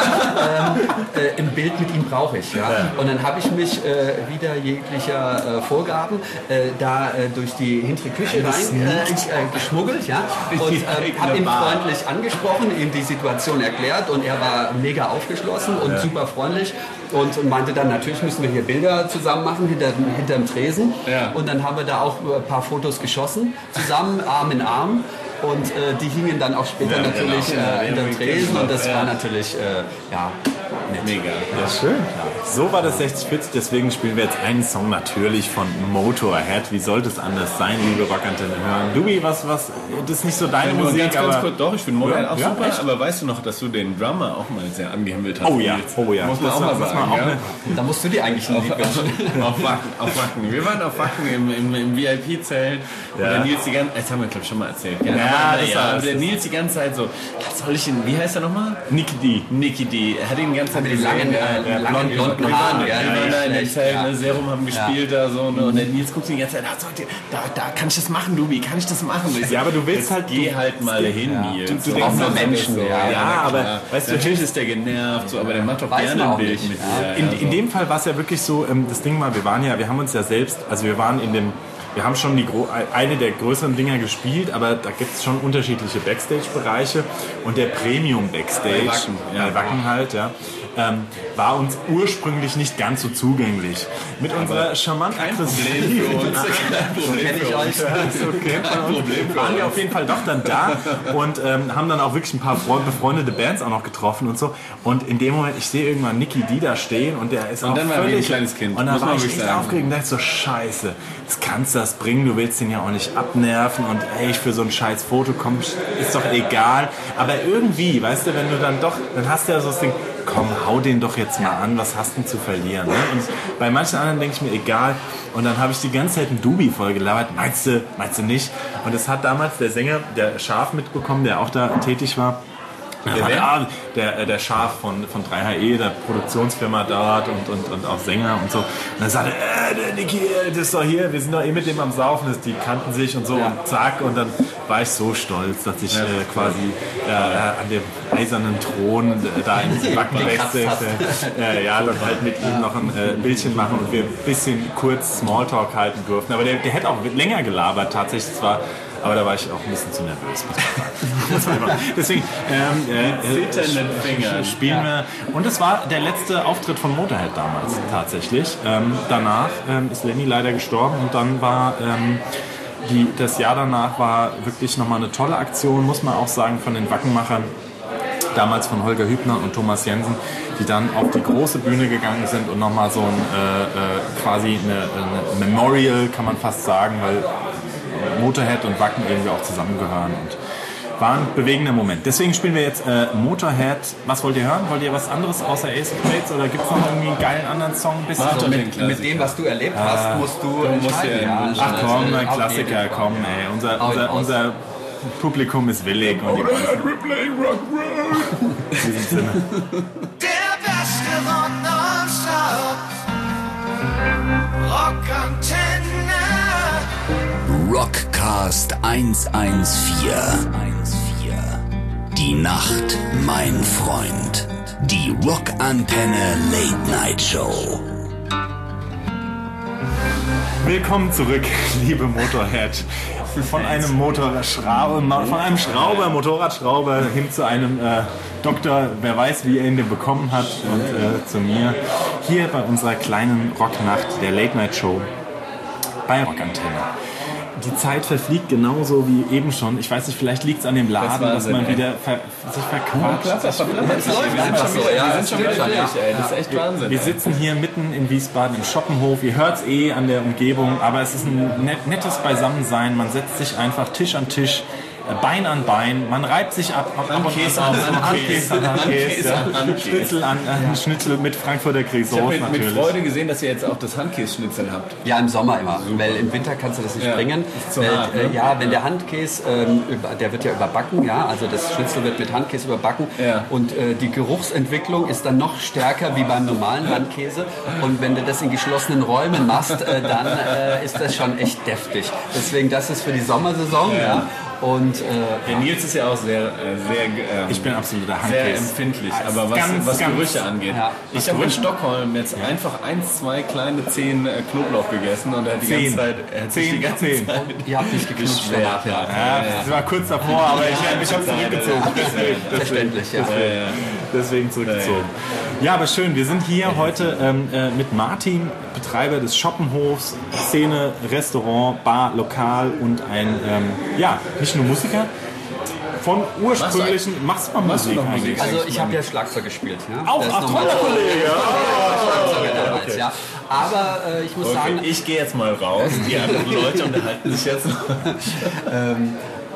ein Bild mit ihm brauche ich. Ja? Und dann habe ich mich wieder jeglicher Vorgaben durch die hintere Küche geschmuggelt, ja? Und habe ihn freundlich angesprochen, ihm die Situation erklärt und er war mega aufgeschlossen und super freundlich. Und meinte dann, natürlich müssen wir hier Bilder zusammen machen hinterm Tresen. Ja. Und dann haben wir da auch ein paar Fotos geschossen, zusammen, Arm in Arm. Und die hingen dann auch später natürlich hinterm Tresen. Und das war natürlich, nett. Mega. Ja, schön. Ja. So war das 6040, deswegen spielen wir jetzt einen Song natürlich von Motorhead. Wie sollte es anders sein, liebe Rockantenne hören? Dubi, was, das ist nicht so deine Musik, ganz kurz, doch, ich finde Motorhead auch super, echt? Aber weißt du noch, dass du den Drummer auch mal sehr angehimmelt hast? Oh ja. Muss man auch mal sagen. Da musst du dir eigentlich ein Lied wünschen. Auf Wacken. Wir waren auf Wacken im VIP-Zelt. Und der Nils die ganze Zeit, das haben wir glaube ich schon mal erzählt. Der Nils die ganze Zeit so, was soll ich denn, wie heißt er nochmal? Nicky D. Er hat ihn die ganze Zeit Fall mit den langen blonden Haaren. Wir waren da in dem Zelt, Serum haben gespielt da so, und der Nils guckt sich die ganze Zeit, da kann ich das machen, Dubi, kann ich das machen? Ja, aber du willst halt, geh halt mal hin, Nils. Du denkst nur Menschen, ja, aber weißt du, natürlich ist der genervt, so, aber der macht doch gerne ein Bild mit dir. In dem Fall war es ja wirklich so, das Ding mal, wir haben uns ja selbst, also wir haben schon eine der größeren Dinger gespielt, aber da gibt es schon unterschiedliche Backstage-Bereiche, und der Premium-Backstage, bei Wacken halt, war uns ursprünglich nicht ganz so zugänglich. Mit unserer charmanten Aggressivität waren wir auf jeden Fall doch dann da und haben dann auch wirklich ein paar befreundete Bands auch noch getroffen und so. Und in dem Moment, ich sehe irgendwann Nicky D da stehen, und der ist und auch dann war ein kleines Kind. Und dann war ich echt aufgeregt und dachte so, scheiße, das kannst du das bringen, du willst den ja auch nicht abnerven, und ey, für so ein scheiß Foto kommst, ist doch egal. Aber irgendwie, weißt du, wenn du dann hast du ja so das Ding, komm, hau den doch jetzt mal an, was hast du denn zu verlieren? Ne? Und bei manchen anderen denke ich mir, egal. Und dann habe ich die ganze Zeit einen Dubi voll gelabert. Meinst du nicht? Und das hat damals der Sänger, der Schaf, mitbekommen, der auch da tätig war. Der Schaf von 3HE, der Produktionsfirma dort und auch Sänger und so. Und dann sagte er, der Niki, das ist doch hier, wir sind doch mit dem am Saufen, die kannten sich und so, und zack, und dann war ich so stolz, dass ich quasi an dem eisernen Thron da in diesem Wacken-Backstage dann halt mit ihm noch ein Bildchen machen und wir ein bisschen kurz Smalltalk halten durften. Aber der hätte auch länger gelabert, tatsächlich zwar. Aber da war ich auch ein bisschen zu nervös, muss man sagen. Deswegen spielen wir. Und es war der letzte Auftritt von Motorhead damals tatsächlich. Danach ist Lenny leider gestorben, und dann war das Jahr danach war wirklich nochmal eine tolle Aktion, muss man auch sagen, von den Wackenmachern. Damals von Holger Hübner und Thomas Jensen, die dann auf die große Bühne gegangen sind und nochmal so quasi eine Memorial, kann man fast sagen, weil Motorhead und Wacken irgendwie auch zusammengehören, und war ein bewegender Moment. Deswegen spielen wir jetzt Motorhead. Was wollt ihr hören? Wollt ihr was anderes außer Ace of Spades, oder gibt es noch irgendwie einen geilen anderen Song? Also mit dem, was du erlebt hast, musst du entscheiden. Ach komm, ein Klassiker, komm, ey. Unser Publikum ist willig. Und die We're playing rock roll. In diesem Sinne. Der beste Rock nonstop. Rockantenne. Rockcast 114. Die Nacht, mein Freund. Die Rockantenne Late Night Show. Willkommen zurück, liebe Motorhead. Von einem Motorradschrauber hin zu einem Doktor, wer weiß, wie er ihn bekommen hat, und zu mir hier bei unserer kleinen Rocknacht der Late Night Show bei Rockantenne. Die Zeit verfliegt genauso wie eben schon. Ich weiß nicht, vielleicht liegt es an dem Laden, dass man wieder sich verquatscht. Das ist echt Wahnsinn. Wir sitzen hier mitten in Wiesbaden im Schoppenhof. Ihr hört es an der Umgebung, aber es ist ein nettes Beisammensein. Man setzt sich einfach Tisch an Tisch, Bein an Bein, man reibt sich ab Käse Schnitzel mit Frankfurter Grießsoße natürlich. Ich habe mit Freude gesehen, dass ihr jetzt auch das Handkäse-Schnitzel habt. Ja, im Sommer immer, weil im Winter kannst du das nicht bringen. Wenn der Handkäse, der wird ja überbacken, also das Schnitzel wird mit Handkäse überbacken, und die Geruchsentwicklung ist dann noch stärker wie beim normalen Handkäse, und wenn du das in geschlossenen Räumen machst, dann ist das schon echt deftig. Deswegen, das ist für die Sommersaison, Und der Nils ist ja auch sehr ich bin absoluter sehr empfindlich, aber was Gerüche angeht. Ja. Ich habe in Stockholm jetzt einfach 1-2 kleine 10 Knoblauch gegessen, und er hat die ganze Zeit ihr habt nicht geknutscht. Das war kurz davor, aber ich habe zurückgezogen. Verständlich, Deswegen zurückgezogen. Ja, aber schön. Wir sind hier heute mit Martin, Betreiber des Schoppenhofs, Szene, Restaurant, Bar, Lokal und ein, nicht nur Musiker. Von ursprünglichen... Machst du mal Musik eigentlich? Also ich habe ja Schlagzeug gespielt. Ja? Auch toller Kollege! Damals, ja. Aber ich muss sagen... Ich gehe jetzt mal raus. Die anderen Leute unterhalten sich jetzt noch.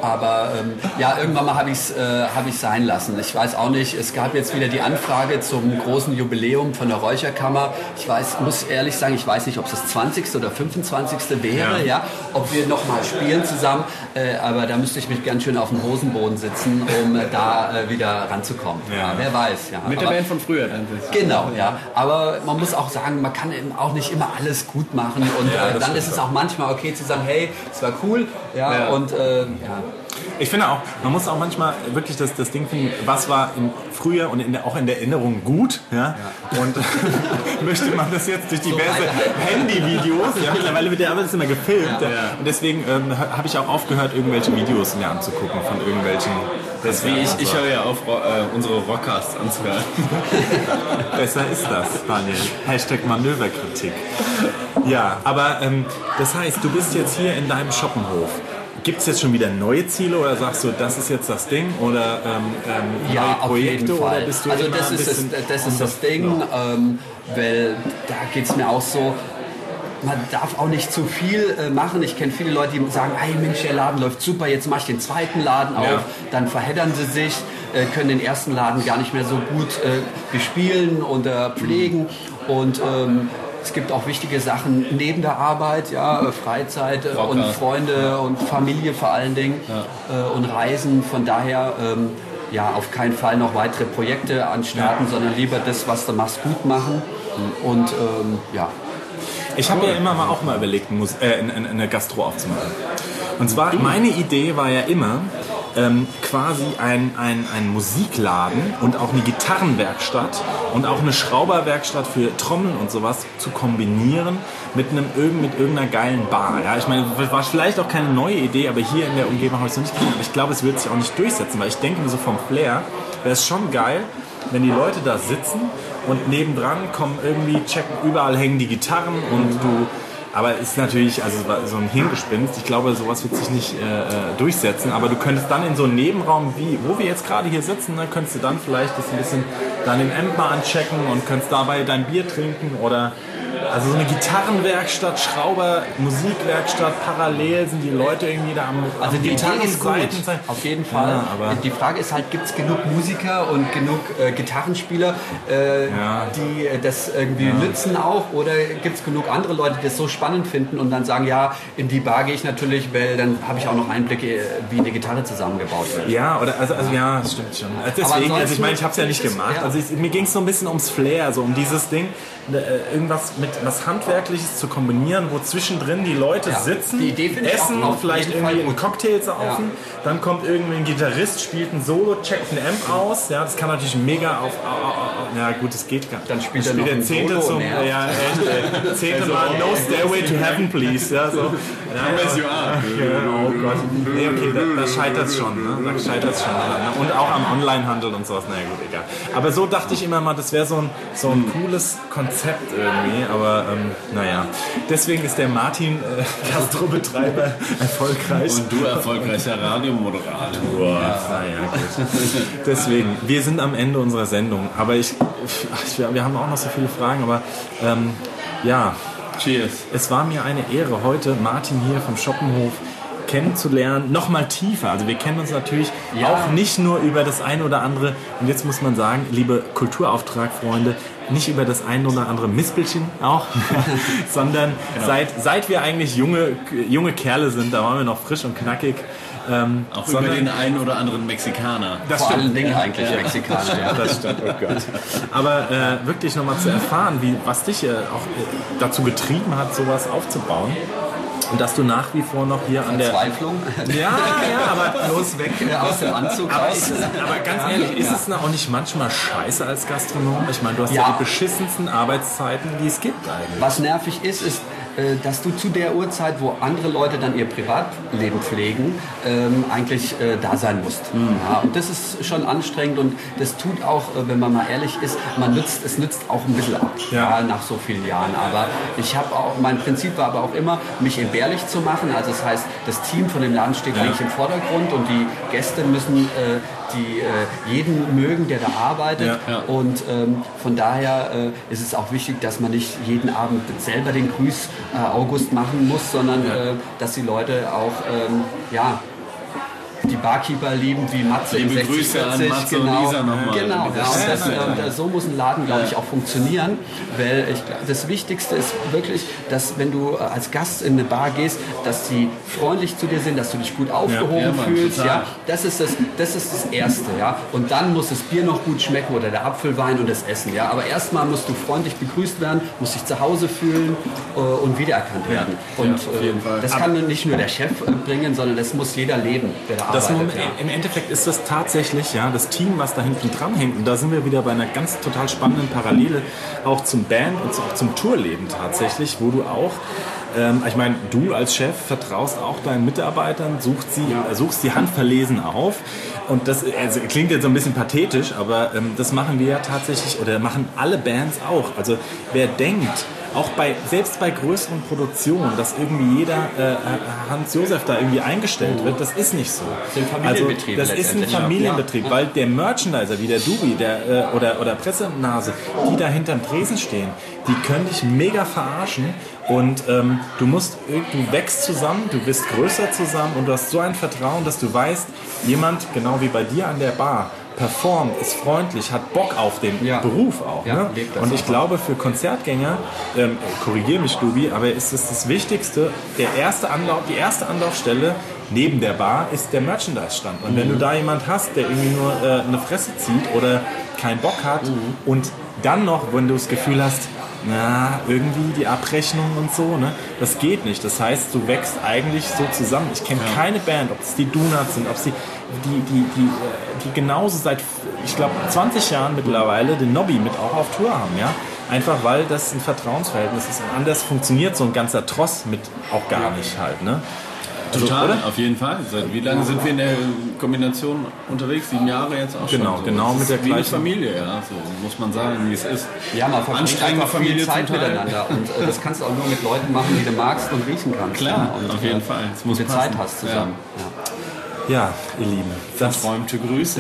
Aber ja, irgendwann mal habe ich es sein lassen. Ich weiß auch nicht, es gab jetzt wieder die Anfrage zum großen Jubiläum von der Räucherkammer. Muss ehrlich sagen, ich weiß nicht, ob es das 20. oder 25. wäre, ja, ob wir nochmal spielen zusammen. Aber da müsste ich mich ganz schön auf dem Hosenboden sitzen, um da wieder ranzukommen. Ja. Wer weiß. Ja. Mit der Band von früher dann. Genau, ja. Aber man muss auch sagen, man kann eben auch nicht immer alles gut machen. Und dann ist es auch manchmal okay zu sagen, hey, es war cool. Ja. Und ja. Ich finde auch, man muss auch manchmal wirklich das Ding finden, was war früher und auch in der Erinnerung gut. Ja? Und möchte man das jetzt durch diverse Handyvideos, mittlerweile wird ja alles immer gefilmt. Ja. Und deswegen habe ich auch aufgehört, irgendwelche Videos mir anzugucken von irgendwelchen... Ich höre ja auf, unsere Rockcasts anzuhören. Besser ist das, Daniel. Hashtag Manöverkritik. Ja, aber das heißt, du bist jetzt hier in deinem Schoppenhof. Gibt es jetzt schon wieder neue Ziele oder sagst du, das ist jetzt das Ding oder neue Projekte? Auf jeden Fall. Oder bist du also das ist das Ding, weil da geht es mir auch so, man darf auch nicht zu viel machen. Ich kenne viele Leute, die sagen, hey Mensch, der Laden läuft super, jetzt mache ich den zweiten Laden auf. Dann verheddern sie sich, können den ersten Laden gar nicht mehr so gut bespielen und pflegen. Und es gibt auch wichtige Sachen neben der Arbeit, Freizeit und Freunde und Familie vor allen Dingen und Reisen. Von daher auf keinen Fall noch weitere Projekte anstarten, sondern lieber das, was du machst, gut machen. Und Ich habe ja auch mal überlegt, eine Gastro aufzumachen. Und zwar, meine Idee war ja immer, quasi ein Musikladen und auch eine Gitarrenwerkstatt und auch eine Schrauberwerkstatt für Trommeln und sowas zu kombinieren mit irgendeiner geilen Bar. Ja? Ich meine, war vielleicht auch keine neue Idee, aber hier in der Umgebung habe ich es noch nicht gesehen. Aber ich glaube, es wird sich auch nicht durchsetzen, weil ich denke mir so vom Flair, wäre es schon geil, wenn die Leute da sitzen und nebendran checken, überall hängen die Gitarren und aber ist natürlich so ein Hirngespinst. Ich glaube, sowas wird sich nicht durchsetzen. Aber du könntest dann in so einem Nebenraum, wo wir jetzt gerade hier sitzen, ne, könntest du dann vielleicht das ein bisschen dann den Amp mal anchecken und könntest dabei dein Bier trinken oder also so eine Gitarrenwerkstatt, Schrauber, Musikwerkstatt, parallel sind die Leute irgendwie da am die Idee ist gut, auf jeden Fall. Ja, aber die Frage ist halt, gibt es genug Musiker und genug Gitarrenspieler, die das irgendwie nützen auch, oder gibt es genug andere Leute, die das so spannend finden und dann sagen, ja, in die Bar gehe ich natürlich, weil dann habe ich auch noch Einblicke, wie eine Gitarre zusammengebaut wird. Ja, oder das stimmt schon. Deswegen, ich meine, ich habe es ja nicht gemacht. Also mir ging es so ein bisschen ums Flair, so um dieses Ding, irgendwas mit was Handwerkliches zu kombinieren, wo zwischendrin die Leute sitzen, die Idee essen, vielleicht irgendwie einen Cocktail saufen, dann kommt irgendwie ein Gitarrist, spielt ein Solo, checkt einen Amp aus, das kann natürlich mega das geht gar nicht. Dann spielt er noch der Zehnte zum, Zehnte Mal No Stairway to Heaven, please, ja, so. As you are. Oh Gott. Nee, okay, da scheitert es schon, ne? Da scheitert es schon. Ne? Und auch am Onlinehandel und sowas, naja gut, egal. Aber so dachte ich immer mal, das wäre so ein cooles Konzept irgendwie, aber deswegen ist der Martin Gastrobetreiber erfolgreich. Und du erfolgreicher Radiomoderator. Naja, gut. Deswegen, wir sind am Ende unserer Sendung, aber wir haben auch noch so viele Fragen, aber Cheers. Es war mir eine Ehre, heute Martin hier vom Schoppenhof kennenzulernen, noch mal tiefer. Also wir kennen uns natürlich auch nicht nur über das eine oder andere, und jetzt muss man sagen, liebe Kulturauftrag-Freunde, nicht über das ein oder andere Mispelchen auch, sondern seit wir eigentlich junge Kerle sind, da waren wir noch frisch und knackig. Auch über den einen oder anderen Mexikaner. Vor allen Dingen eigentlich Mexikaner. Ja, das stimmt, oh Gott. Aber wirklich nochmal zu erfahren, was dich auch dazu getrieben hat, sowas aufzubauen. Und dass du nach wie vor noch hier an der... Verzweiflung? Ja, aber... Bloß weg aus dem Anzug raus. Aber ganz ehrlich, ist es auch nicht manchmal scheiße als Gastronom? Ich meine, du hast ja die beschissensten Arbeitszeiten, die es gibt eigentlich. Was nervig ist, dass du zu der Uhrzeit, wo andere Leute dann ihr Privatleben pflegen, eigentlich da sein musst. Ja, und das ist schon anstrengend und das tut auch, wenn man mal ehrlich ist, es nützt auch ein bisschen ab, nach so vielen Jahren. Aber mein Prinzip war aber auch immer, mich entbehrlich zu machen. Also das heißt, das Team von dem Laden steht eigentlich im Vordergrund und die Gäste müssen jeden mögen, der da arbeitet. Und von daher ist es auch wichtig, dass man nicht jeden Abend selber den Grüß August machen muss, sondern dass die Leute auch die Barkeeper lieben, wie Matze Liebe im Grüße 6040. an Matze und Lisa nochmal. Genau, ja, so muss ein Laden, glaube ich, auch funktionieren, weil das Wichtigste ist wirklich, dass wenn du als Gast in eine Bar gehst, dass sie freundlich zu dir sind, dass du dich gut aufgehoben fühlst. Ja, das ist das Erste. Ja, und dann muss das Bier noch gut schmecken oder der Apfelwein und das Essen. Ja, aber erstmal musst du freundlich begrüßt werden, musst dich zu Hause fühlen und wiedererkannt werden. Und das kann nicht nur der Chef bringen, sondern das muss jeder leben, der da arbeitet. Im Endeffekt ist das tatsächlich das Team, was da hinten dran hängt. Und da sind wir wieder bei einer ganz total spannenden Parallele auch zum Band und auch zum Tourleben tatsächlich, wo du auch ich meine, du als Chef vertraust auch deinen Mitarbeitern, suchst die handverlesen auf. Und das klingt jetzt so ein bisschen pathetisch, aber das machen wir ja tatsächlich, oder machen alle Bands auch. Also wer denkt, auch selbst bei größeren Produktionen, dass irgendwie jeder Hans-Josef da irgendwie eingestellt wird, das ist nicht so. Das sind Familienbetriebe. Also, das ist ein Familienbetrieb, weil der Merchandiser wie der Dubi oder Pressenase, die da hinterm Tresen stehen, die können dich mega verarschen und du wächst zusammen, du bist größer zusammen und du hast so ein Vertrauen, dass du weißt, jemand, genau wie bei dir an der Bar, performt, ist freundlich, hat Bock auf den Beruf auch. Ne? Und ich glaube, für Konzertgänger, korrigiere mich, Dubi, aber ist es das Wichtigste, die erste Anlaufstelle neben der Bar ist der Merchandise-Stand. Und wenn du da jemand hast, der irgendwie nur eine Fresse zieht oder keinen Bock hat und dann noch, wenn du das Gefühl hast, irgendwie die Abrechnung und so, ne? Das geht nicht. Das heißt, du wächst eigentlich so zusammen. Ich kenne keine Band, ob es die Donuts sind, ob sie die genauso seit, ich glaube, 20 Jahren mittlerweile den Nobby mit auch auf Tour haben, ja? Einfach weil das ein Vertrauensverhältnis ist. Und anders funktioniert so ein ganzer Tross mit auch gar nicht halt, ne? Total, oder? Auf jeden Fall. Seit wie lange sind wir in der Kombination unterwegs? 7 Jahre jetzt auch schon. Genau mit der wie eine gleichen Familie, ja. So muss man sagen, wie es ist. Ja, man verbringt einfach viel Zeit miteinander und das kannst du auch nur mit Leuten machen, die du magst und riechen kannst. Klar, und auf jeden Fall. Es muss Zeit hast zusammen. Ja, ihr Lieben, das verträumte Grüße.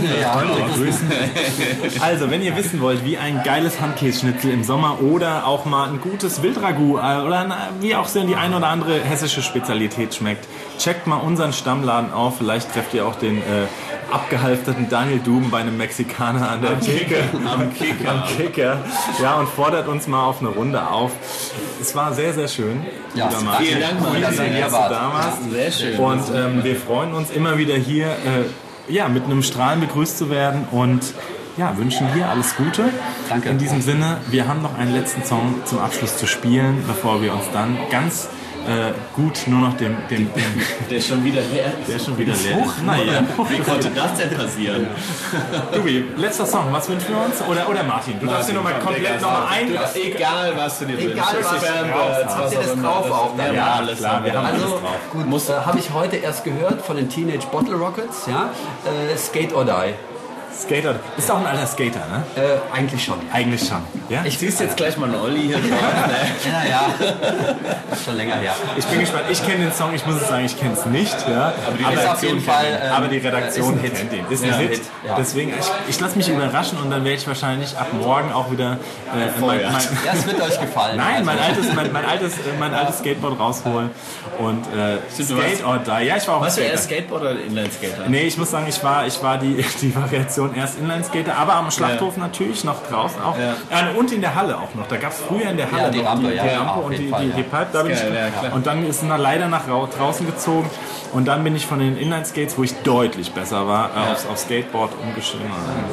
Also, wenn ihr wissen wollt, wie ein geiles Handkässchnitzel im Sommer oder auch mal ein gutes Wildragout oder wie auch so die eine oder andere hessische Spezialität schmeckt, checkt mal unseren Stammladen auf. Vielleicht trefft ihr auch den abgehalfterten Daniel Duben bei einem Mexikaner an der Theke. Am Kicker. Ja, und fordert uns mal auf eine Runde auf. Es war sehr, sehr schön. Ja, vielen Dank, Mann, dass ihr da warst. Sehr schön. Und wir freuen uns immer wieder hier mit einem Strahlen begrüßt zu werden und wünschen dir alles Gute. Danke. In diesem Sinne, wir haben noch einen letzten Song zum Abschluss zu spielen, bevor wir uns dann ganz gut nur noch dem der ist schon wieder leer. Der ist schon wieder leer. Naja. Wie konnte das denn passieren? Dubi, letzter Song, was wünschen wir uns? Oder Martin, du darfst dir nochmal komplett nochmal ein... Egal, was du dir wünschst. Egal, habt ihr das drauf auch? Ja, alles klar, wir haben alles drauf. Gut, habe ich heute erst gehört von den Teenage Bottle Rockets, Skate or Die. Skater. Bist du auch ein alter Skater, ne? Eigentlich schon. Ja? Ich zieh's jetzt gleich mal einen Olli hier drauf. Ne? Ja. Schon länger her. Ich bin gespannt. Ich kenne den Song, ich muss sagen, ich kenne es nicht. Ja? Aber die Redaktion kennt ihn. Ist ein Hit. Ja. Deswegen, ich lasse mich überraschen und dann werde ich wahrscheinlich ab morgen auch wieder es wird euch gefallen. Nein, mein altes Skateboard rausholen und Skate or Die. Ja, ich war auch Warst du erst Skateboard oder Inline-Skater? Nee, ich muss sagen, ich war die Variation erst Inline-Skater, aber am Schlachthof natürlich noch draußen auch. Und in der Halle auch noch. Da gab es früher in der Halle die Rampe, die Rampe und die Pipe. Da bin ich, und dann ist er leider nach draußen gezogen. Und dann bin ich von den Inline-Skates, wo ich deutlich besser war, aufs Skateboard umgestiegen.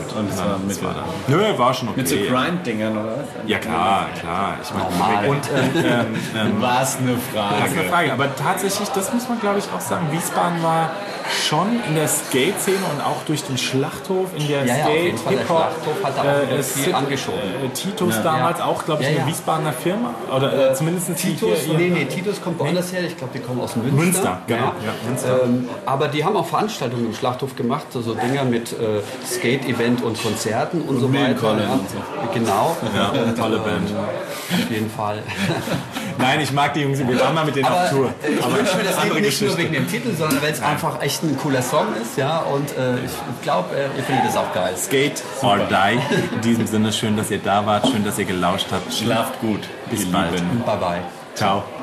War schon okay. Mit so Grind-Dingern, oder was? Ja, klar. Ich meine, normal. Und war's eine Frage. Aber tatsächlich, das muss man glaube ich auch sagen, Wiesbaden war schon in der Skate-Szene und auch durch den Schlachthof in der Skate-Hip-Hop viel angeschoben. Titus damals auch, glaube ich, eine Wiesbadener Firma oder zumindest Titus. Nee, Titus kommt woanders her. Ich glaube, die kommen aus Münster. Genau. Münster. Aber die haben auch Veranstaltungen im Schlachthof gemacht, so Dinger mit Skate-Event und Konzerten und so weiter. Und so. Genau. Ja, tolle Band. Auf jeden Fall. Nein, ich mag die Jungs, wir waren mal mit denen auf Tour. Ich wünsche mir das Lied nicht nur wegen dem Titel, sondern weil es einfach echt ein cooler Song ist, und ich glaube, ihr findet es auch geil. Skate or Die. In diesem Sinne, schön, dass ihr da wart, schön, dass ihr gelauscht habt. Schlaft gut. Bis bald. Bye bye. Ciao.